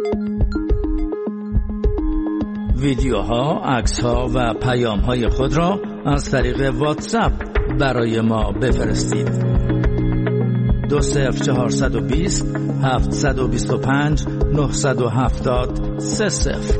ویدیوها، عکس‌ها و پیام‌های خود را از طریق واتساپ برای ما بفرستید. 20420 725 970 30.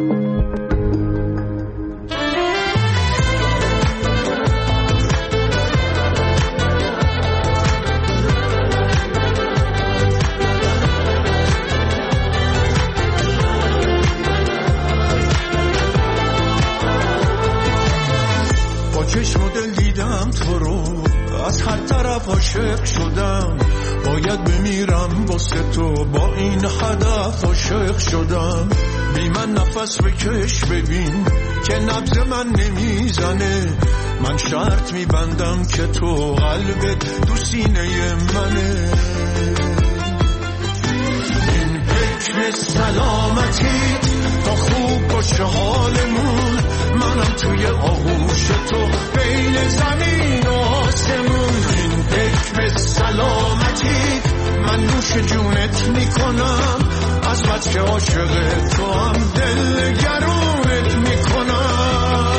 عاشق شدم، باید بمیرم واسه تو، با این هدف عاشق شدم. بی من نفس بکش ببین که نبض من نمیزنه، من شرط میبندم که تو قلبت تو سینه منه. این حکم سلامتی تا خوب باشه حالمون، منم توی آغوش تو بین زمین و آسمون. حکم سلامتی من نوش جونت میکنم، از بس که عاشق تو هم دل گرونت میکنم.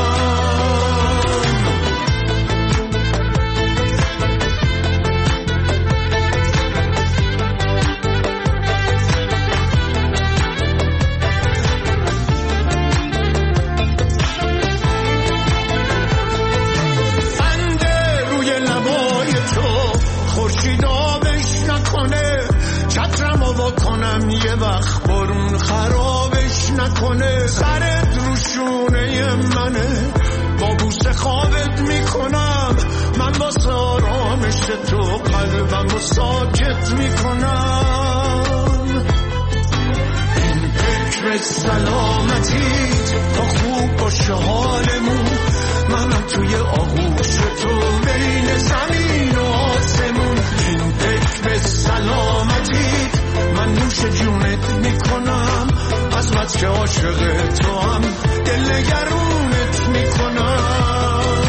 کنم یه وقت بارون خرابش نکنه، سرت رو شونه منه، با بوسه خوابت میکنم، من واسه آرامش تو قلبم رو ساکت میکنم. این فکر سلامتی تا خوب باشه حالمون، منم توی آغوش تو بین زمین و آسمون. این فکر سلامتی من نوش جونت میکنم، از بس که عاشق تو هم دل گرونت میکنم.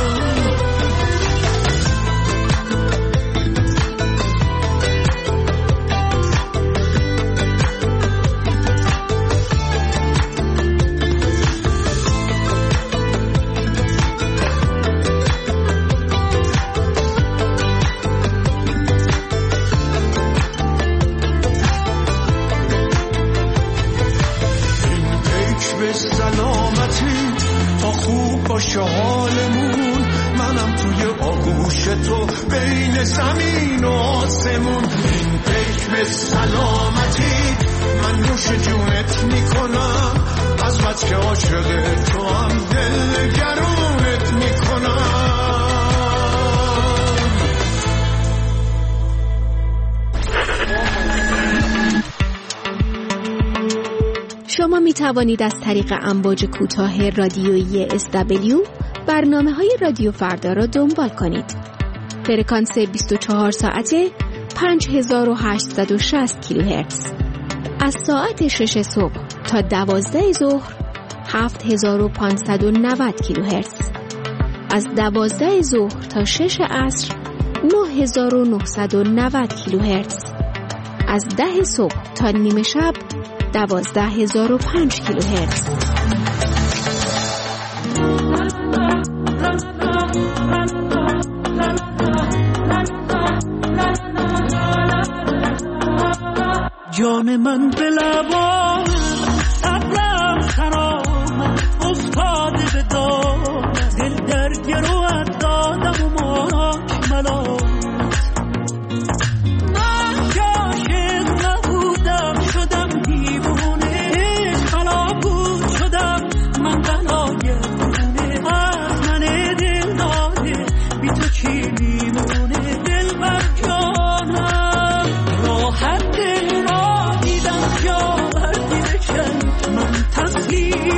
باشه حالمون، منم توی آغوش تو بین زمین و آسمون. این حکم سلامتی من نوش جونت میکنم، از بس که عاشق تو هم دل گرونت میکنم. شما می توانید از طریق امواج کوتاه رادیویی SW برنامه‌های رادیو فردا را دنبال کنید. فرکانس 24 ساعته 5860 کیلوهرتز. از ساعت 6 صبح تا 12 ظهر 7590 کیلوهرتز. از 12 ظهر تا 6 عصر 9990 کیلوهرتز. از 10 صبح تا نیمه شب 12005 کیلوهرتز. جان من به لبان ابرم خرام افتاده به دام، دل در گروهت دادم و ماک ملام. تسلیم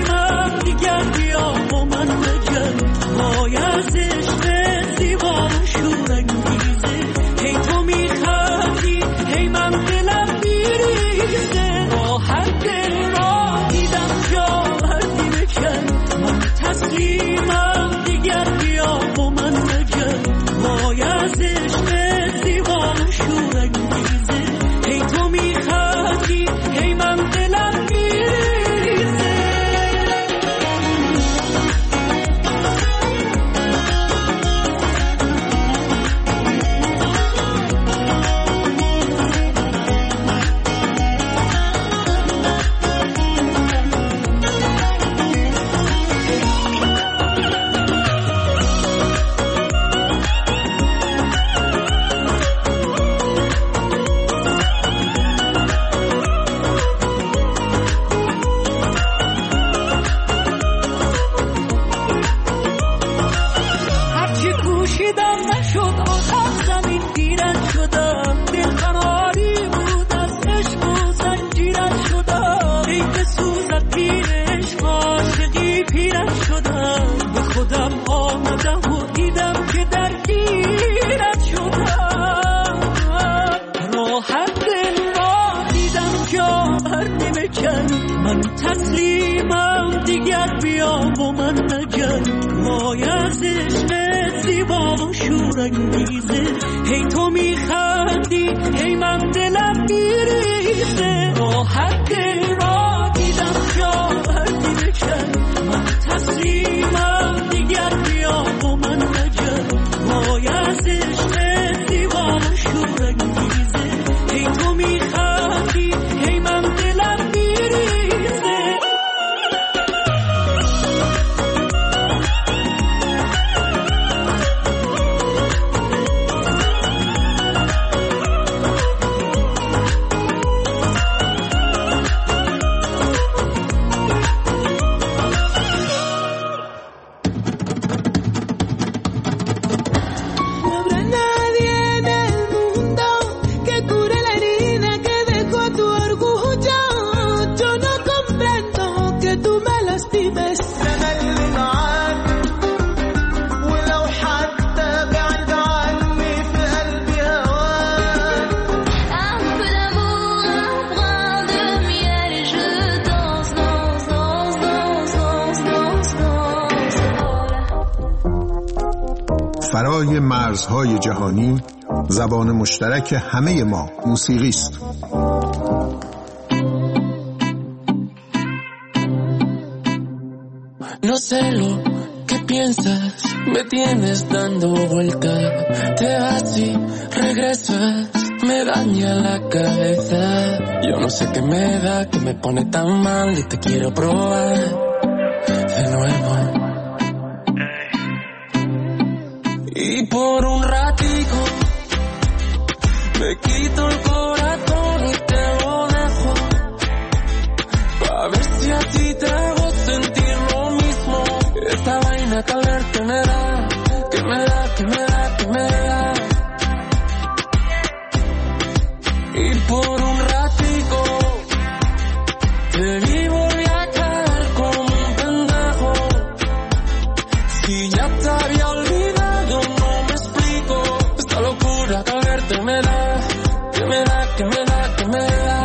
پرده بکن من تسلیمم دیگر بیا با من نگن وای از عشق زیبا و شورانگیزه هی تو میخندی هی من دلم میریزه راحت را دیدم جا پرده بکن من تسلیمم دیگر بیا با من نگن وای از عشق زیبا و شورانگیزه هی تو میخندی هی من دلم میریزه فرای مرزهای جهانی زبان مشترک همه ما موسیقی است. No sé lo que piensas, me tienes dando vuelta, te vas y regresas, me daña la cabeza. Yo no sé qué me da, que me pone tan mal y te quiero probar de nuevo. Y por un ratico me quito el corazón y te lo dejo, pa' ver si así te hago sentir lo mismo. Esta vaina calor que me da, que me da, que me da, que me da. Y por un ratico te vi volví a caer como un pendejo. Si ya te había olvidado, no me explico. Esta locura que al verte me da, que me da, que me da, que me da.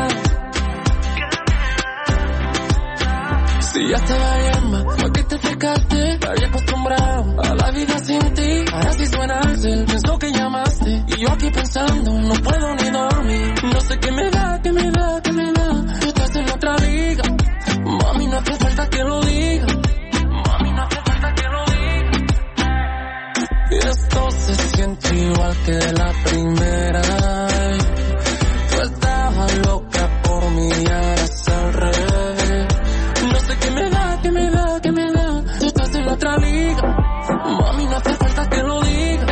Si ya estaba bien, ¿por qué te fijaste? Me había acostumbrado a la vida sin ti. Ahora sí suena Axel, pienso que llamaste. Y yo aquí pensando, no puedo ni dormir. No sé qué me da, qué me da, qué me da. Tú estás en otra liga. Mami, no hace falta que lo diga. Mami, no hace falta que lo diga. Y esto se siente igual que la primera. Tú estabas loca por mí, ahora es al revés. No sé qué me da, qué me da, qué me da. Tú estás en otra liga. Mami, no hace falta que lo diga.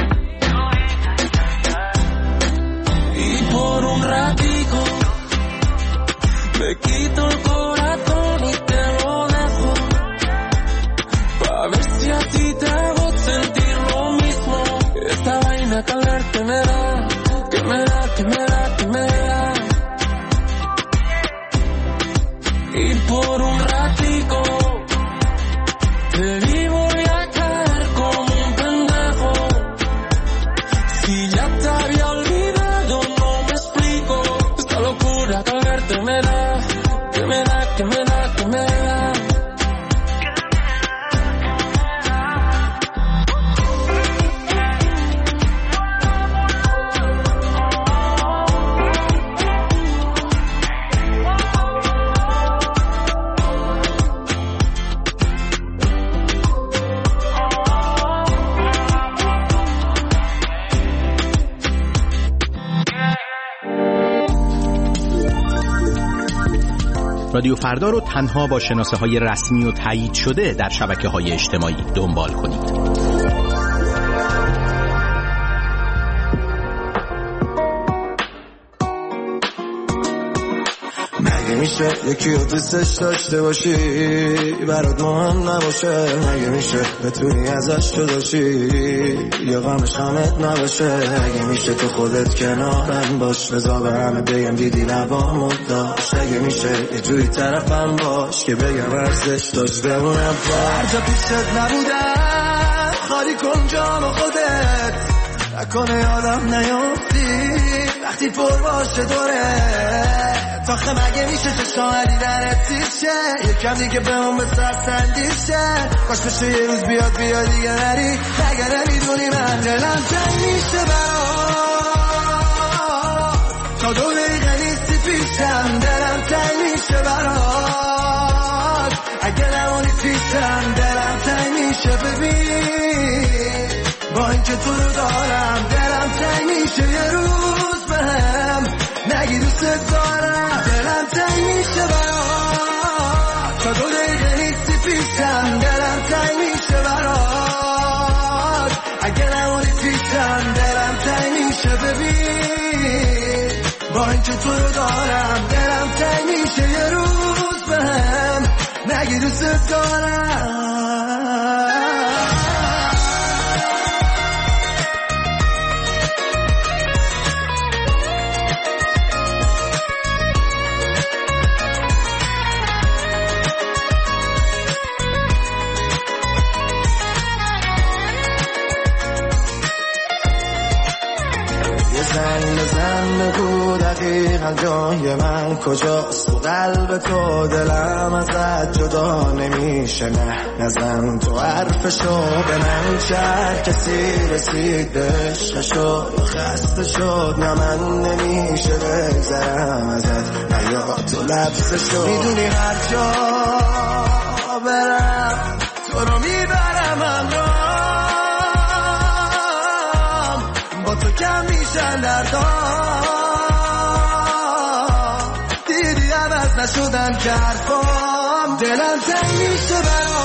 Y por un ratico me quito el corazón y te lo dejo, pa' ver si así te hago sentir lo mismo. Esta vaina calor que me da, que me da, que me da, que me da. Y por un ratico te vi volví a caer como un pendejo. Si ya te había olvidado, no me explico. Esta locura que al verte me da, que me da, que me da, que me da. رادیو فردا رو تنها با شناسه‌های رسمی و تایید شده در شبکه‌های اجتماعی دنبال کنید. مگه میشه یکی رو دوستش داشته باشی برات مهم نباشه؟ مگه میشه بتونی ازش جدا شی یا غمش غمت نباشه؟ مگه میشه تو خودت کنارم باش بذار به همه بگم دیدی لبامو داشت؟ مگه میشه یه جوری طرفم باش که بگم ارزش داشت بمونم هر جا پیشت نبودم خالی کن جام خودت نکنه یادم نیافتی وقتی پر باشه دوره تاخه مگه میشه چشمایی در تیشه یکم دیگه به اون بسستندیشه کاش بشه یه روز بیاد دیگه نری مگه نمیدونی من دلم تنگ میشه برات تا 2 دقیقه نیستی پیشم دلم تنگ میشه برات اگه نمونی پیشم دلم تنگ میشه ببین با اینکه تو رو دارم دلم تنگ میشه یه روز بهم نگی دوست دارم دلم تنگ میشه برات تا 2 دقیقه نیستی پیشم دلم تنگ میشه برات اگه نمونی پیشم دلم تنگ میشه ببین با اینکه تو رو دارم دلم تنگ میشه یه روز بهم نگی دوست دارم زن بگو دقیقا جای من کجاست تو قلب تو دلم ازت جدا نمیشه نه نزن تو حرفشو به من چه کسی رسید به عشقشو یا خسته شد نه من نمیشه بگذرم ازت نه یا تو لبسشو میدونی هر جا برم تو رو میبرم همراهم با تو کم میشن دردام دیدی عوض نشدن که حرفام دلم تنگ میشه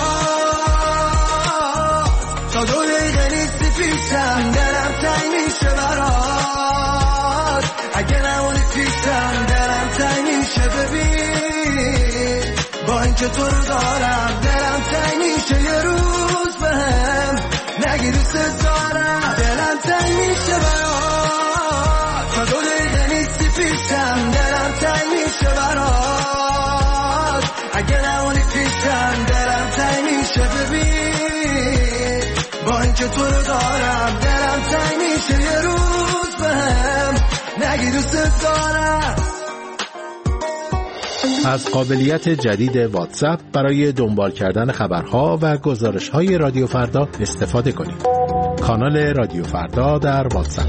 برات تا 2 دقیقه نیستی پیشم دلم تنگ میشه برات اگه نمونی پیشم دلم تنگ میشه ببین با اینکه تو رو دارم دلم تنگ میشه یه روز بهم نگی دوست دارم دلم تنگ میشه برات تا 2 دقیقه نیستی پیشم دلم تنگ میشه برات اگه نمونی پیشم دلم تنگ میشه ببین با اینکه تو رو دارم دلم تنگ میشه یه روز بهم نگی دوست دارم از قابلیت جدید واتساپ برای دنبال کردن خبرها و گزارش‌های رادیو فردا استفاده کنید. کانال رادیو فردا در واتساپ.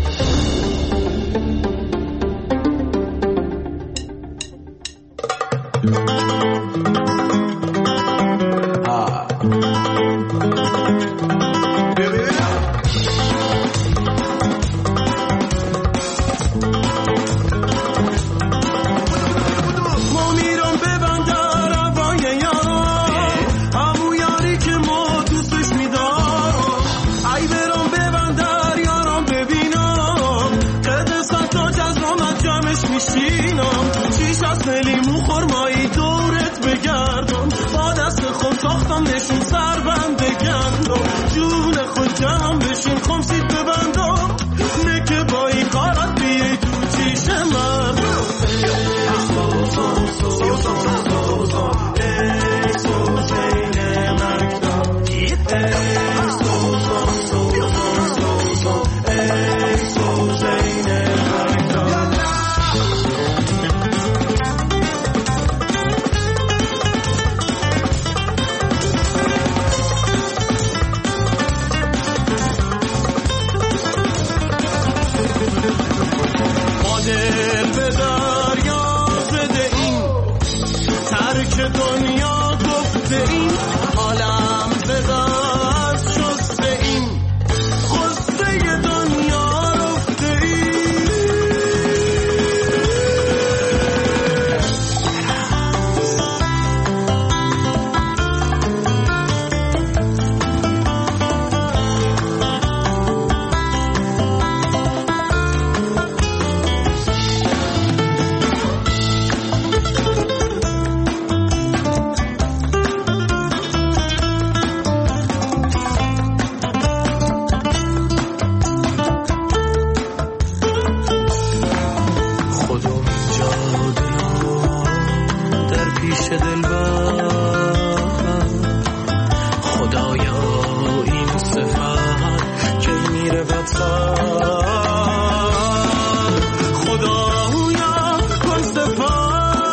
خدایا کن صفات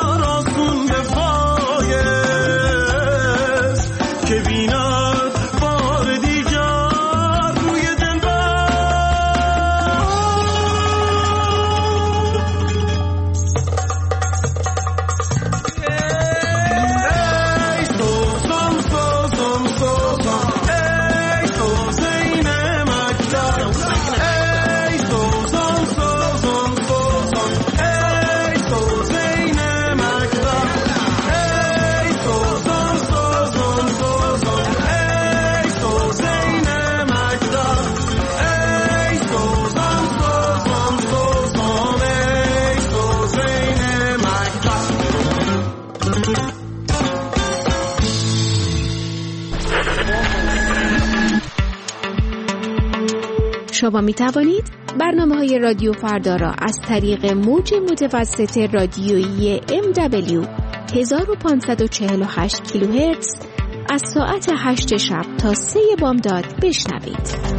شما می توانید برنامه‌های رادیو فردا را از طریق موج متوسط رادیویی MW 1548 کیلوهرتز از ساعت 8 شب تا 3 بامداد بشنوید.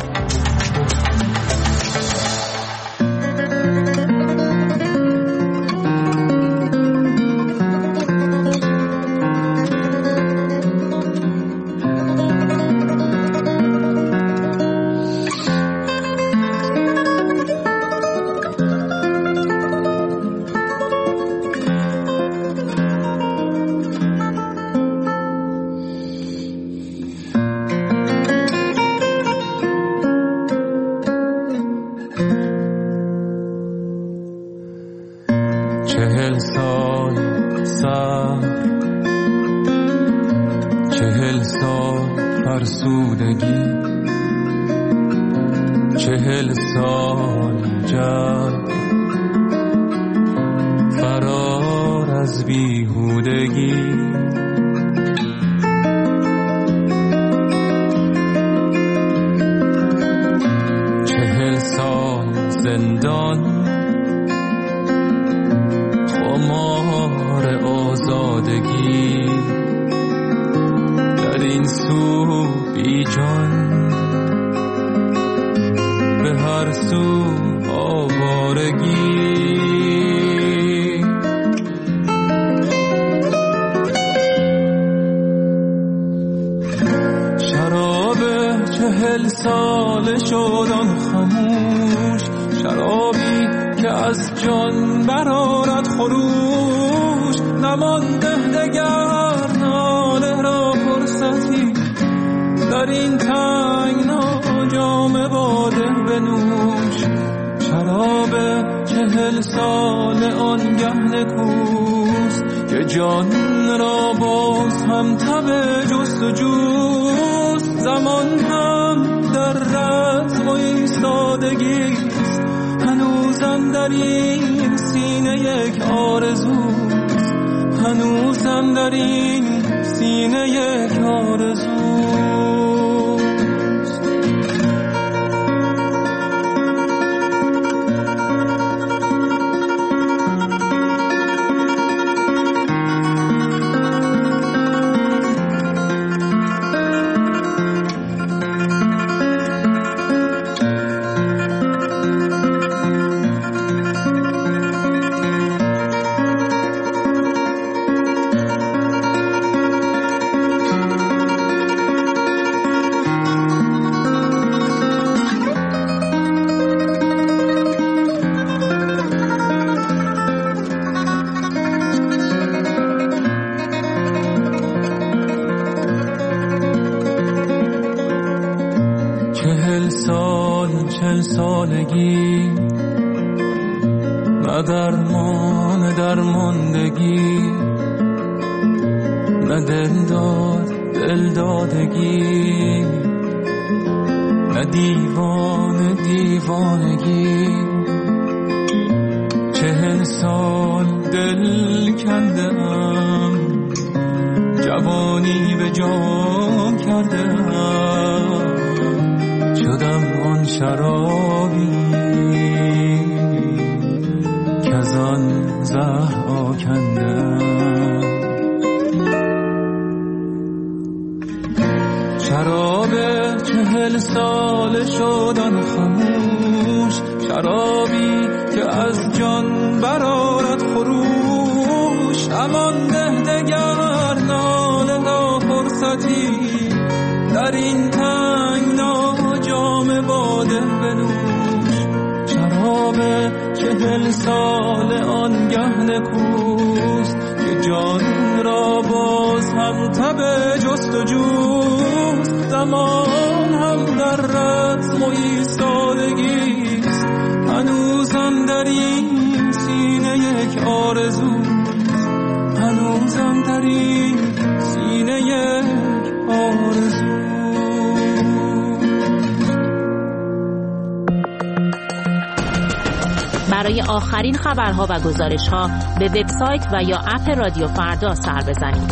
برای آخرین خبرها و گزارش‌ها به وبسایت و یا اپ رادیو فردا سر بزنید.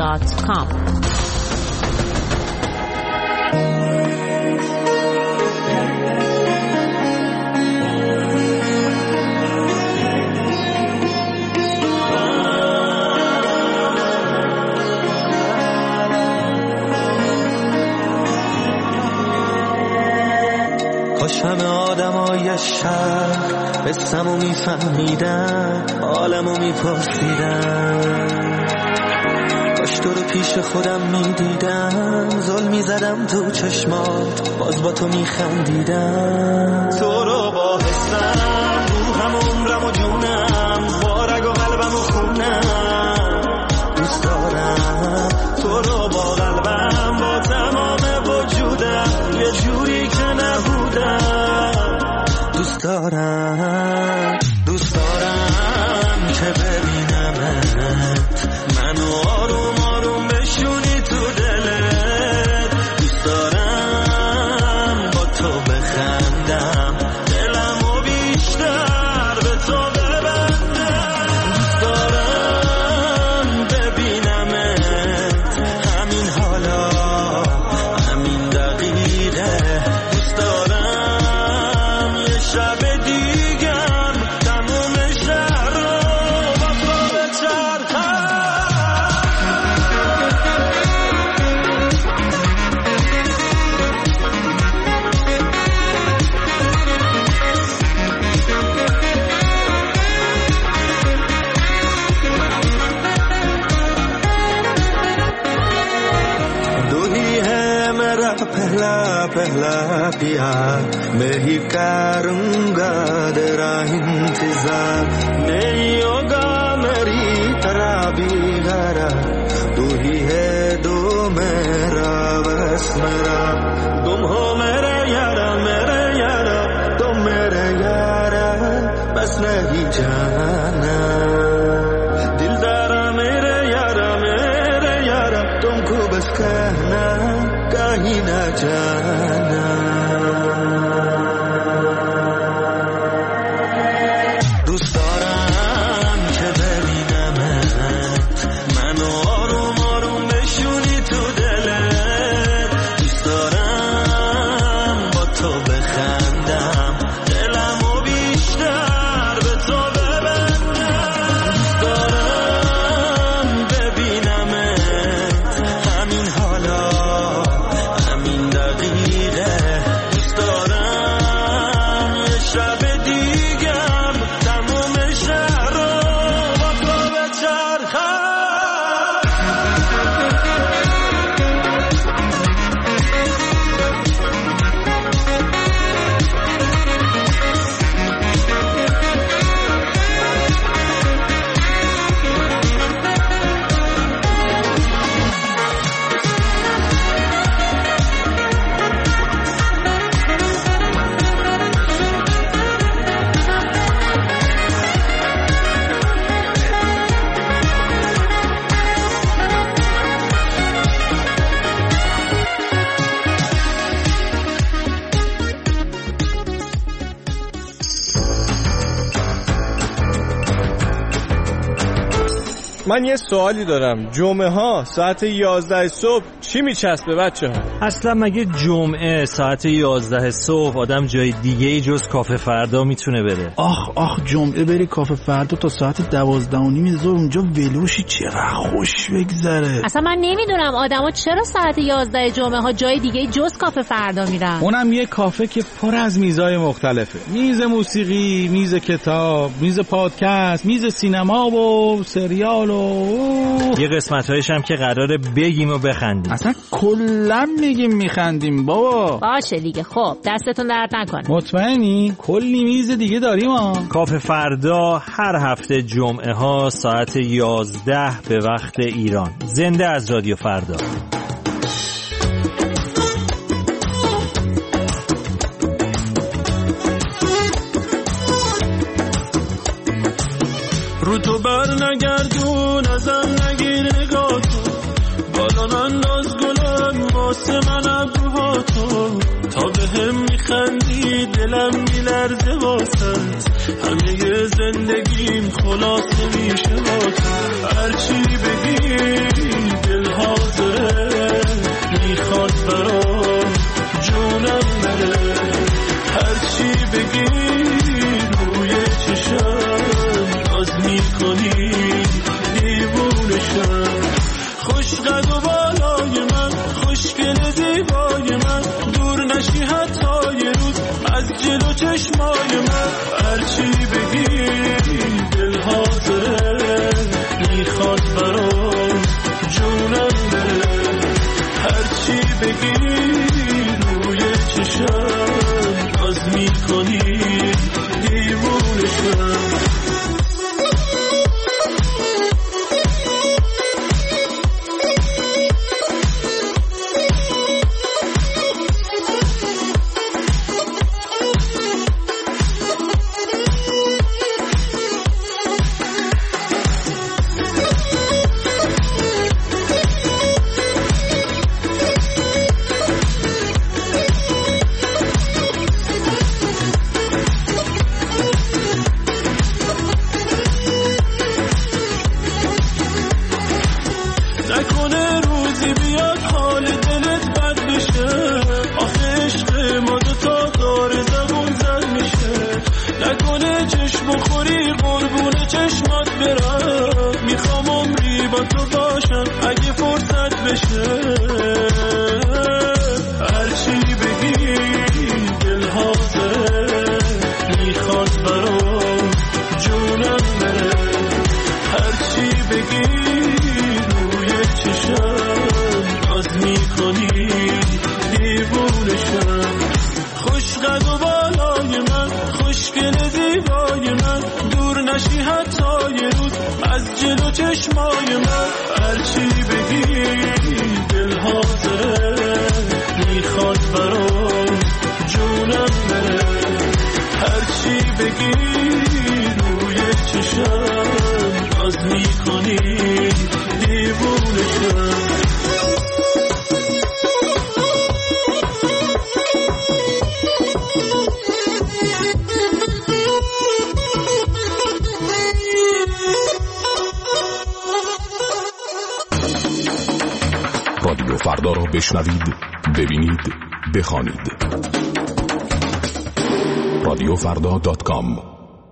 radiofarda.com شهر قصه‌مو میفهمیدن، حالمو میپرسیدن، کاش تو رو پیش خودم میدیدم، ظلم میزدم تو چشمات، باز با تو میخندیدم. تو رو با حسم روحم عمرم و جونم، با رگ و قلبم و خونم دوست دارم. تو رو با قلبم با تمام وجودم، یه جوری که نبودم دوست دارم. دوست دارم که ببینمت، منو آروم آروم بشونی تو دلت. دوست دارم با تو بخندم، دلمو بیشتر به تو ببندم. دوست دارم ببینمت همین حالا، همین دقیقه. دوست دارم یه شب دیگم تموم شهر رو با تو بچرخم. दो ही है मेरा पहला पहला प्यार, मैं ही करूँगा तेरा इंतजार, नहीं होगा मेरी तरह भी घरा। तू ही है दो मेरा बस मेरा, तुम हो मेरे यारा तुम मेरे यारा, बस नहीं जाना दिलदारा मेरे यारा तुमको बस कहना, कहीं ना जाना। دوست دارم که ببینمت، منو آروم آروم بشونی تو دلت. دوست دارم با تو بخندم، دلمو بیشتر به تو ببندم. دوست دارم ببینمت همین حالا، همین دقیقه. دوست دارم یه شب دیگم تموم شهر رو با تو بچرخم. من یه سوالی دارم، جمعه ها ساعت 11 صبح چی میچسبه بچه ها؟ اصلا مگه جمعه ساعت 11 صبح آدم جای دیگه جز کافه فردا میتونه بره؟ آخ جمعه بری کافه فردا تا ساعت 12:30 ظهر اونجا ولوشی، چقدر خوش بگذره. اصلا من نمیدونم آدما چرا ساعت 11 جمعه ها جای دیگه جز کافه فردا میرن. اونم یه کافه که پر از میزای مختلفه، میز موسیقی، میز کتاب، میز پادکست، میز سینما و سریال و یه قسمت‌هایش هم که قراره بگیم و بخندیم. اصلا کلا میگیم میخندیم بابا. باشه دیگه، خب دستتون درد نکنه. مطمئنی؟ کلی میز دیگه داریم ها. کافه فردا هر هفته جمعه ها ساعت 11 به وقت ایران. زنده از رادیو فردا. رو تو بر نگردون، ازم نگیر نگاه تو، بالان انداز گلم واسه من ابروهاتو، تا به هم میخندی دلم میلرزه واسط، همه زندگیم خلاصه میشه با تو. هرچی بگی دل حاضره، میخواد برام جونم بره، هرچی بگی روی چشم ناز میکنی دیوونشم. خوشقد و بالای من، خوشگل زیبای من، دور نشی حتی یه روز از جلو چشمای بشه. هرچی بگی دل حاضره، میخواد برام جونم بره. هرچی بگی روی چشم ناز میکنی دیوونشم. خوش قد و بالای من، خوشگل زیبای من، دور نشی حتی یه روز از جلو چشمای من. هرچی بگی دل حاضره، میخواد برام جونم بره. هرچی بگی روی چشم ناز میکنی دیوونشم. رادیو فردا را بشنوید، ببینید، بخوانید. radiofrda.com.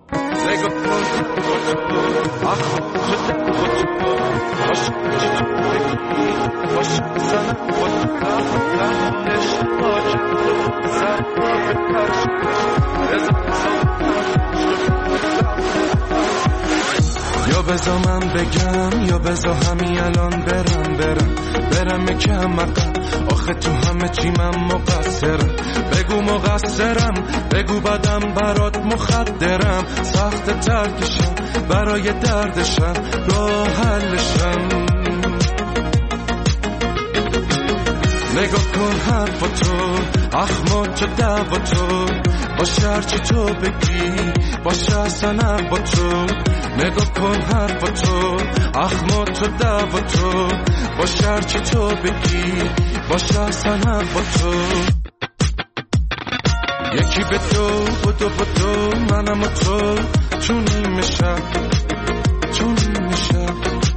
یا بذار من بگم یا بذار همین الان برم کم عقب. آخه تو همه چی من مقصرم. بگو مقصرم، بگو بدم برات مخدرم. سخت ترکشم برای دردشم، راه حلشم. نگاه کن حرف تو، اخمات و دعوا تو، باشه هرچی تو بگی، باشه اصلا با تو. نگاه کن حرف تو، اخمات و دعوا تو، باشه هرچی تو بگی، باشه اصلا با تو. یکی به تو بدو منم و تو، چون نیمه شب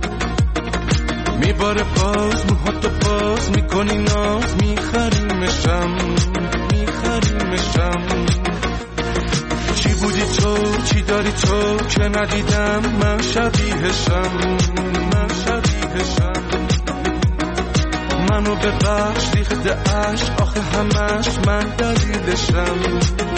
میباره باز موهاتو باز میکنی ناز. میخریمشم چی بودی تو، چی داری تو که ندیدم من شبیهشم. منو ببخش ریخته عشق، آخه همش من دلیلشم.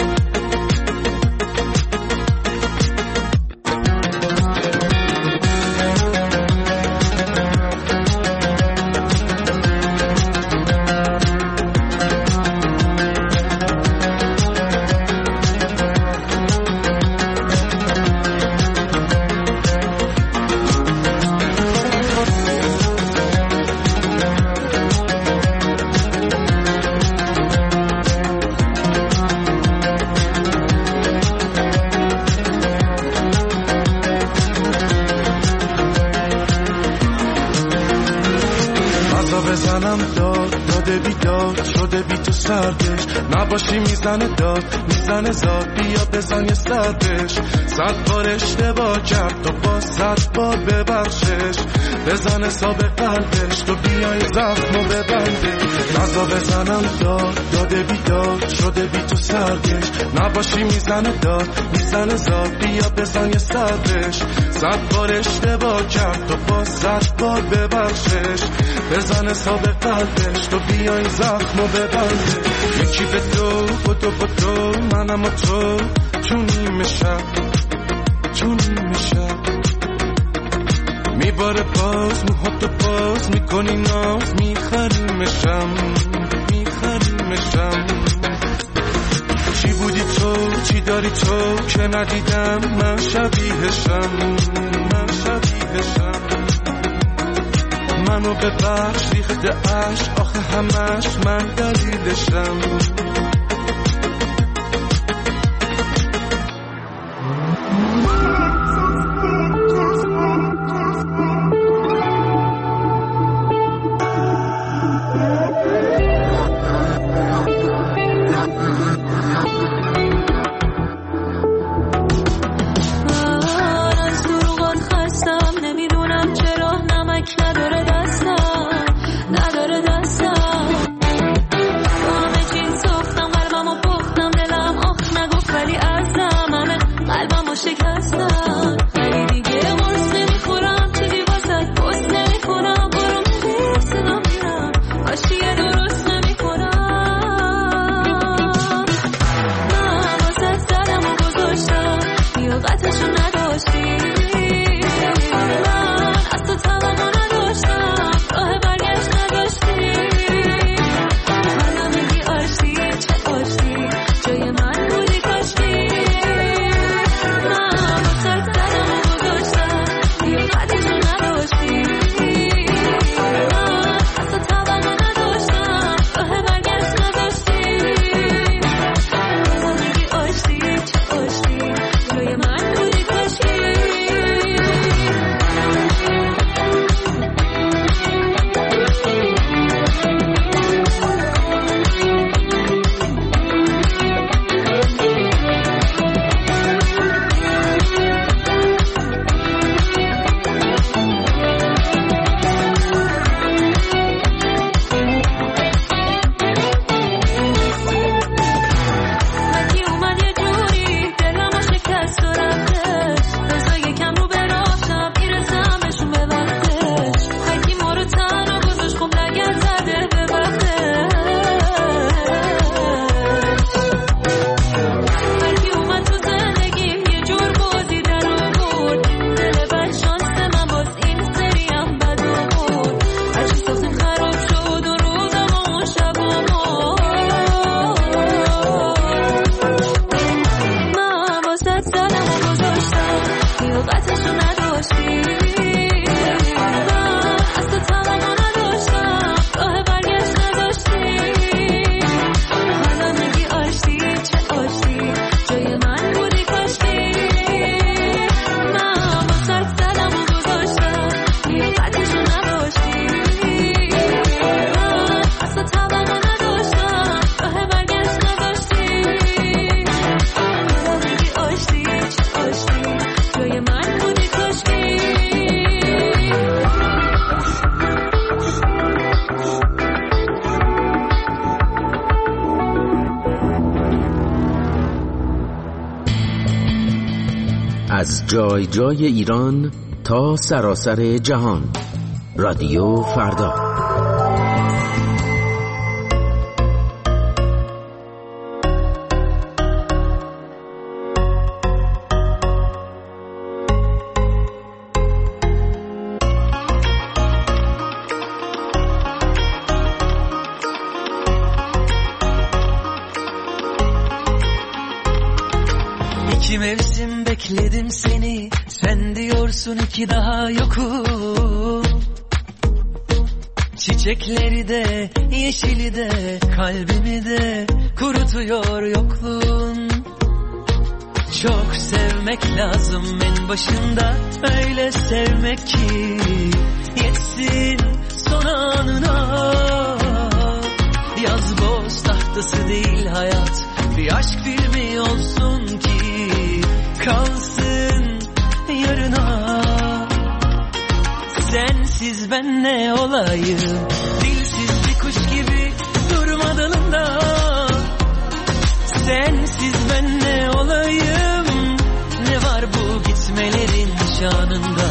نباشی میزنه داد میزنه زاد، بیا بزن یه سردش. 100 بار اشتباه کرد تو با 100 بار ببخشش. بزن حساب قلبش تو بیای زخمو ببنده. نزا بزنم داده بیداد شده بی تو سردش. نباشی میزنه داد میزنه زاد، بیا بزن یه سردش. 100 بار اشتباه کرد تو با 100 بار ببخشش. بزن حساب قلبش تو بیای زخمو ببنده. یکی به دو بدو منم و تو، چون نیمه شب میباره باز موهاتو باز میکنی ناز. میخریمشم چی بودی تو، چی داری تو که ندیدم من شبیهشم. منو ببخش ریخته عشق، آخه همش من دلیلشم. نداره دستم، همه چیز ساختم از جای جای ایران تا سراسر جهان. رادیو فردا. İki mevsim bekledim seni, sen diyorsun ki daha yokum. Çiçekleri de, yeşili de, kalbimi de kurutuyor yokluğun. Çok sevmek lazım en başında, öyle sevmek ki yetsin son anına. Yaz boz tahtası değil hayat, bir aşk filmi olsun ki kalsın yarına. Sensiz ben ne olayım, dilsiz bir kuş gibi durma dalında. Sensiz ben ne olayım, ne var bu gitmelerin şanında.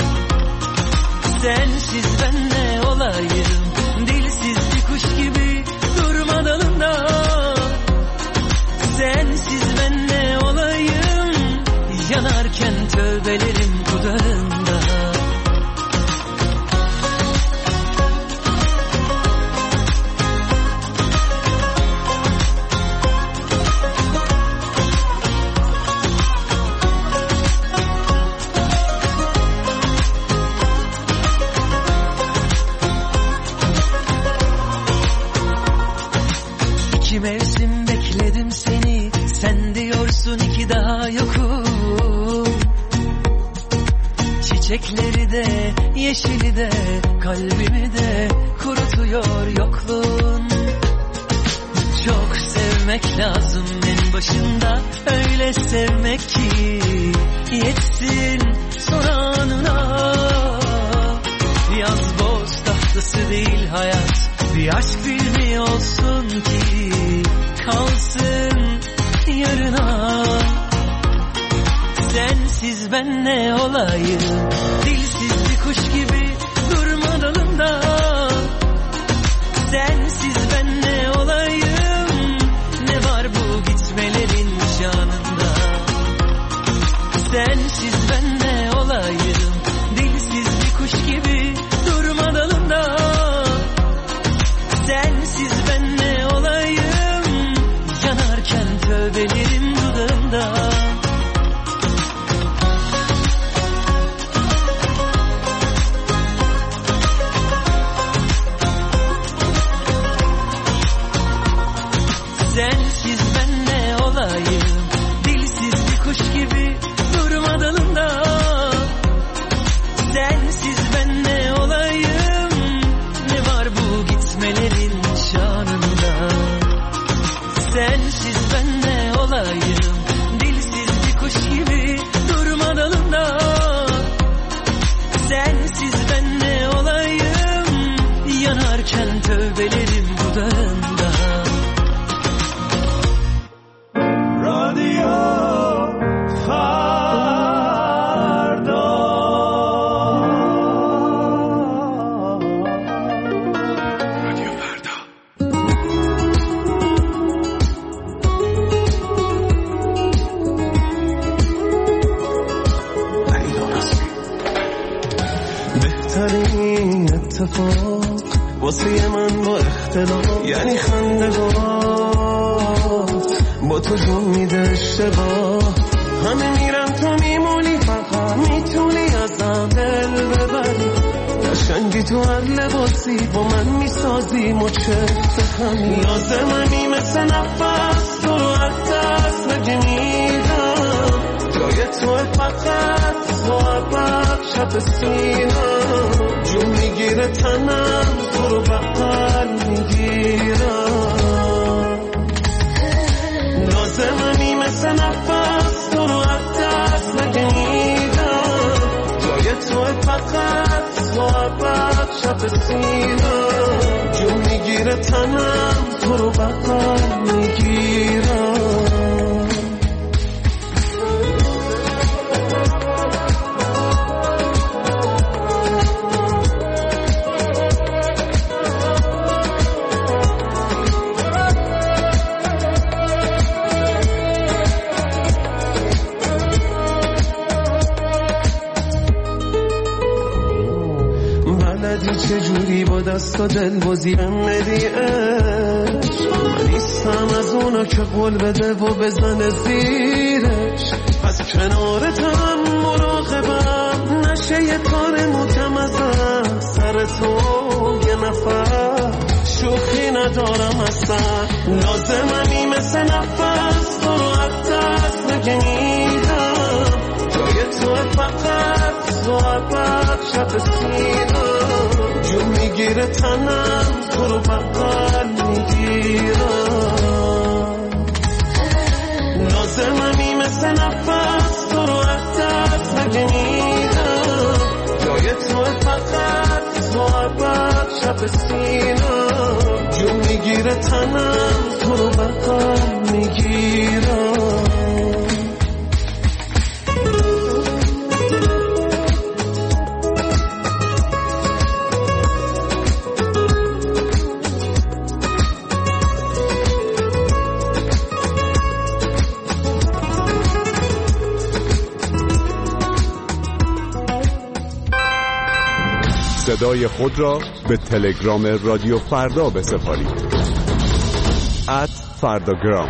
Sensiz ben ne olayım, dilsiz bir kuş gibi durma dalında. Sensiz ben ne olayım, yanarken tövbelerim dudağında. İki mevsim bekledim seni, sen diyorsun ki daha yokum. Çiçekleri de, yeşili de, kalbimi de kurutuyor yokluğun. Çok sevmek lazım en başında, öyle sevmek ki yetsin son anına. Yaz boz tahtası değil hayat, bir aşk filmi olsun ki kalsın yarına. Sensiz ben ne olayım, dilsiz bir kuş gibi durma dalında. Sensiz ben ne olayım, ne var bu gitmelerin şanında. Sensiz ben ne olayım, dilsiz bir kuş gibi durma dalında. Sensiz ben ne olayım, yanarken tövbelerim dudağımda. Sensiz ben ne olayım, dilsiz bir kuş gibi durma dalında. Sensiz ben ne olayım, ne var bu gitmelerin şanında. Sensiz ben ne olayım, dilsiz bir kuş gibi durma dalında. Sensiz ben ne olayım, yanarken tövbelerim dudağında. اتفاق واسه من با اختلاف یعنی خندگات با تو جون میده اشتباه. همه میرم تو میمونی، فقط میتونی ازم دل ببری. قشنگی تو هر لباسی با من میسازی مچفت همین. لازممی مثل نفس تو رو از دست نگیرم. جای تو فقط صحبت شب سینم. جون میگیره تنم تو رو بغل میگیرم. لازممی مثل نفس تو رو از دست نگیرم. جای تو فقط صحبت شب سینم. جون میگیره تنم تو رو بغل میگیرم. بلدی چجوری با دست و دل بازیرم بدی من نیستم از اونا که قول بده و بزنه زیرش از کنارتم مراقبم نشه یه کار محکم ازم سر تو یه نفر شوخی ندارم اصلا لازممی مثل نفس تو رو از دست نگیرم جای تو فقط زوابت شب سینم جون میگیره تنم تو رو بغل میگیرم لازممی مثل نفس تو رو از دست نگیرم جای تو فقط زوابت شب سینم جون میگیره تنم تو رو بغل میگیرم صدای خود را به تلگرام رادیو فردا بسپارید @فرداگرام.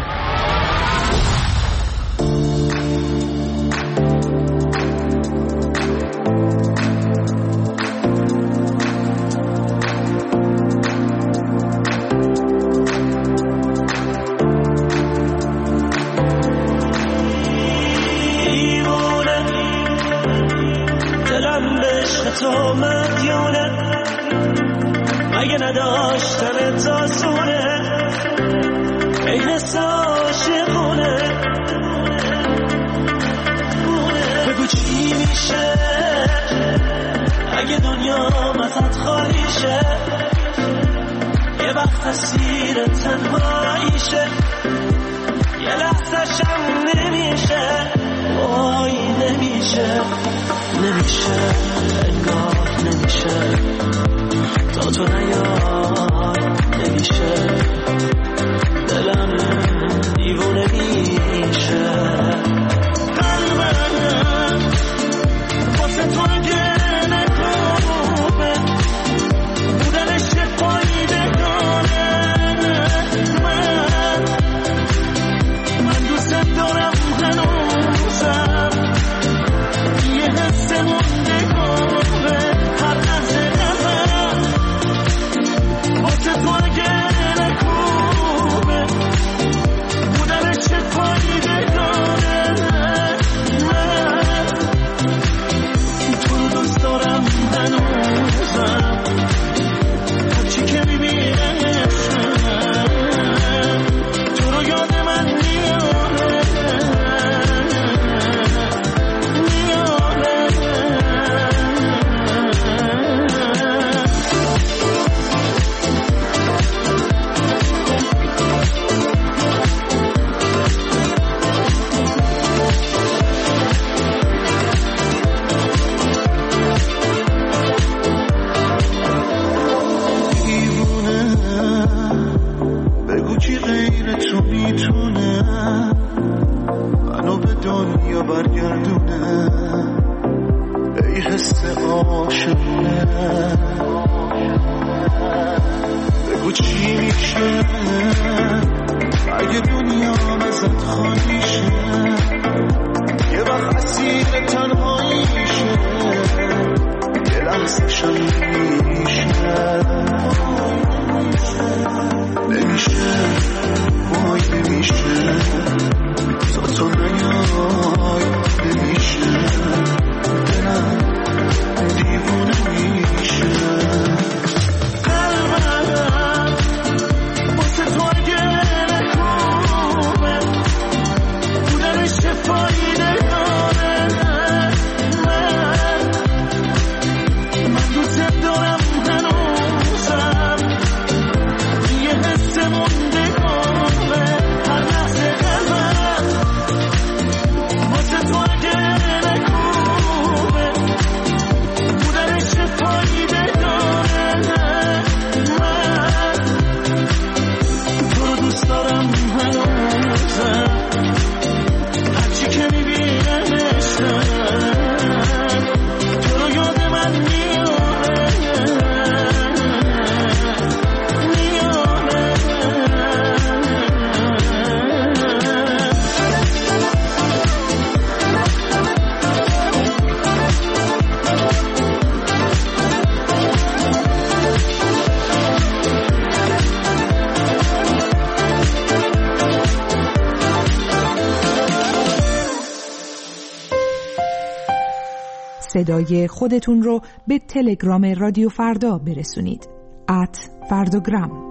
صدای خودتون رو به تلگرام رادیو فردا برسونید. @فرداگرام.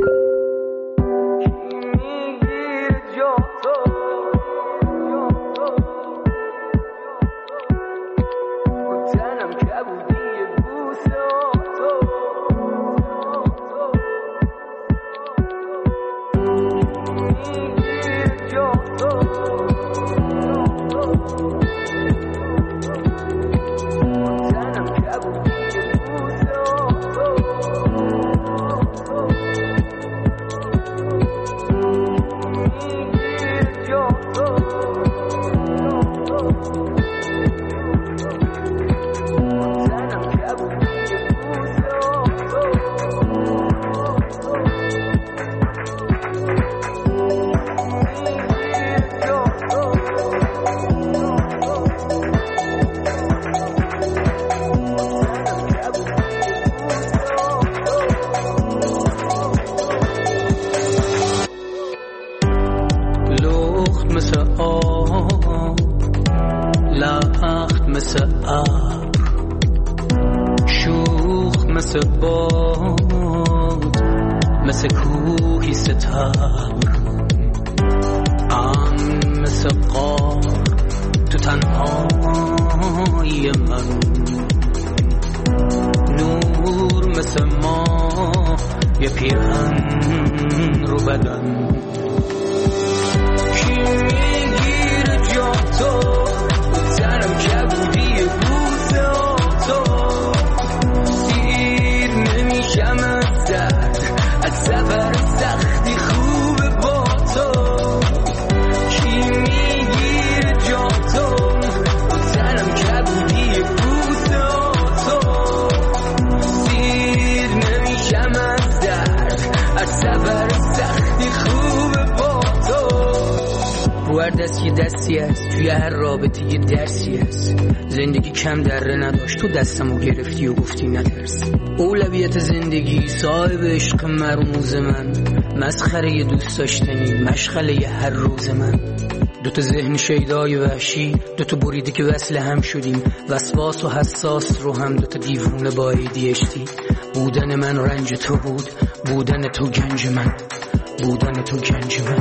دستی است توی هر رابطه یه درسی است. زندگی کم دره نداشت، تو دستمو گرفتی و گفتی نترس. اولویت زندگی صاحب عشق مرموز من، مسخره دوست داشتنی مشغله هر روز من. دوتا ذهن شیدای وحشی، دوتا بریده که وصل هم شدیم، وسواس و حساس رو هم دوتا دیوونه با ADHD. بودن من رنج تو بود، بودن تو گنج من، بودن تو گنج من.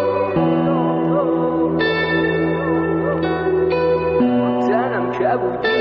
بود